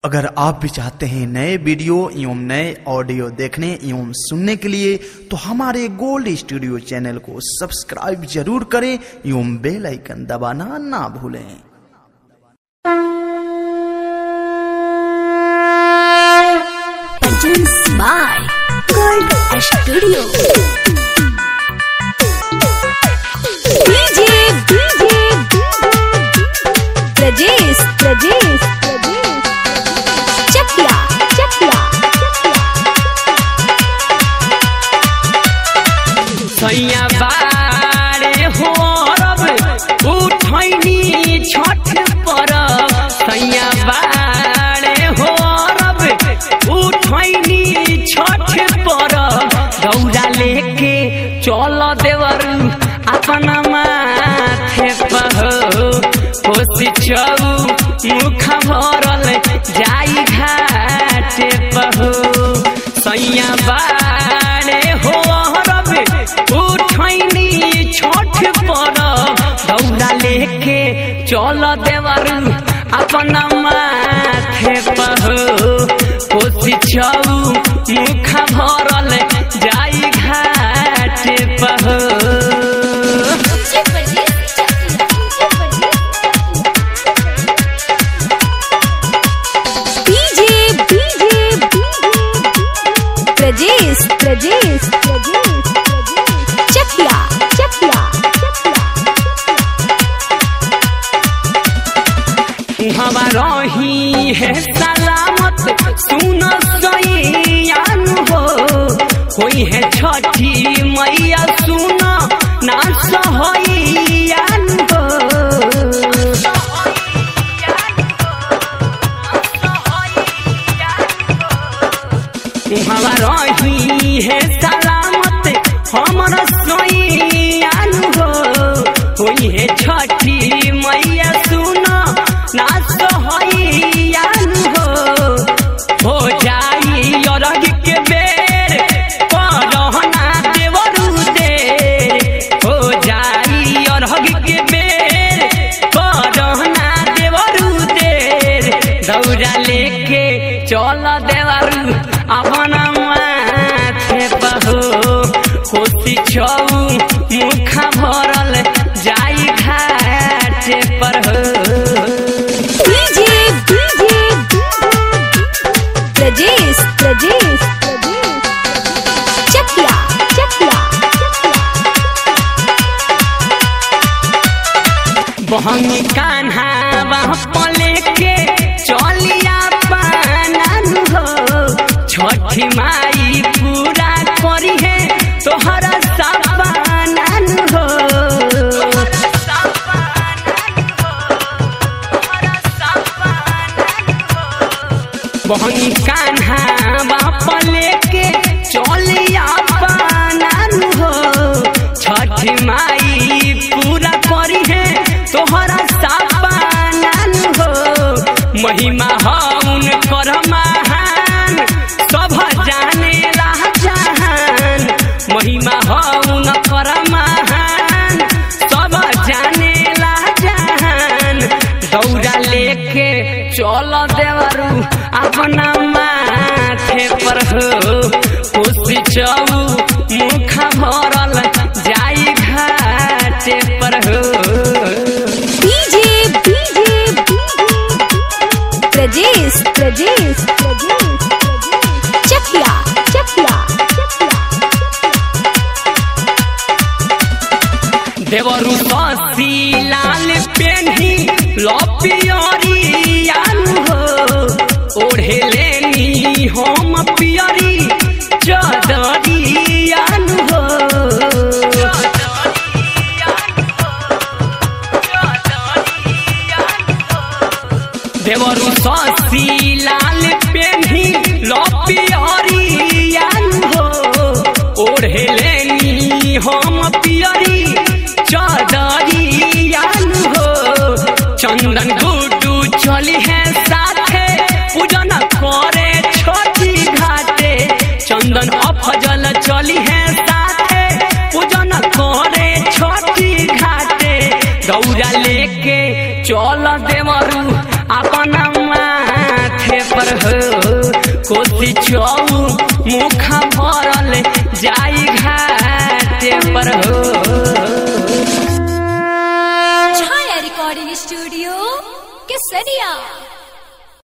अगर आप भी चाहते हैं नए वीडियो एवं नए ऑडियो देखने एवं सुनने के लिए तो हमारे गोल्ड स्टूडियो चैनल को सब्सक्राइब जरूर करें एवं बेल आइकन दबाना ना भूलें। By Gold Studio DJ Rajesh Chakla सैया बारे हो रब उठैनी छठ परब सैया बारे हो रब उठैनी छठ परब दौड़ा लेके चल देवर अपना माथे पर होसी चौ मुख भरल जाई घाट पर सैया बारे हो रब उठैनी छठ परब दौड़ा लेके चल देवर अपना माथे पर होसी चौ मुख भरल जाई घाट पर Rajesh Chakla हवा रही है सलामत सुन सैयान हो होई है छठी मैया सुन ना सहैयान हो हवा रही है सलामत हमर सैयान हो होई है छठी मैया सुन ना सहैयान हो जाई अरग के बेर करहना देवरू देर हो जाई अरग के बेर करहना देवरू देर दौड़ा लेके चल देवरू अपना माथे पर होसी चौ मुख भरल जाई घाट पर Rajesh Chakla बहनी कान्हा वहाँ पले के चलिया पानन हो छठी माई पूरा करी है तोहरा सपनन हो बहनी कान्हा वहाँ लेके चलिया पानन हो छठी माई पूरा करी है तोहरा सपनन हो महिमा हउन कर महान सब जाने ला जहान महिमा हउन कर महान सब जाने ला जहान दौड़ा लेके चल देवरू अपना माथे पर होसी चौ मुख भरल जाई घाट पर Rajesh Chakla देवरू ससी लाल पेन्ही लपियरियान हो ओढ़े लेनी हम पियरी चदरियान हो देवरू ससी लाल पेन्ही लपियरियान हो ओढ़े लेनी हम पियरी चदरियान हो चंदन गुड्डू चली है साथे पूजन करे छठी घाटे चंदन अफजल चली है साथे पूजन करे छठी घाटे दौड़ा लेके चल देवरू अपना माथे पर पर हो कोसी चौ मुखा भरल जाई घाटे पर हो। छाया रिकॉर्डिंग स्टूडियो केसरिया।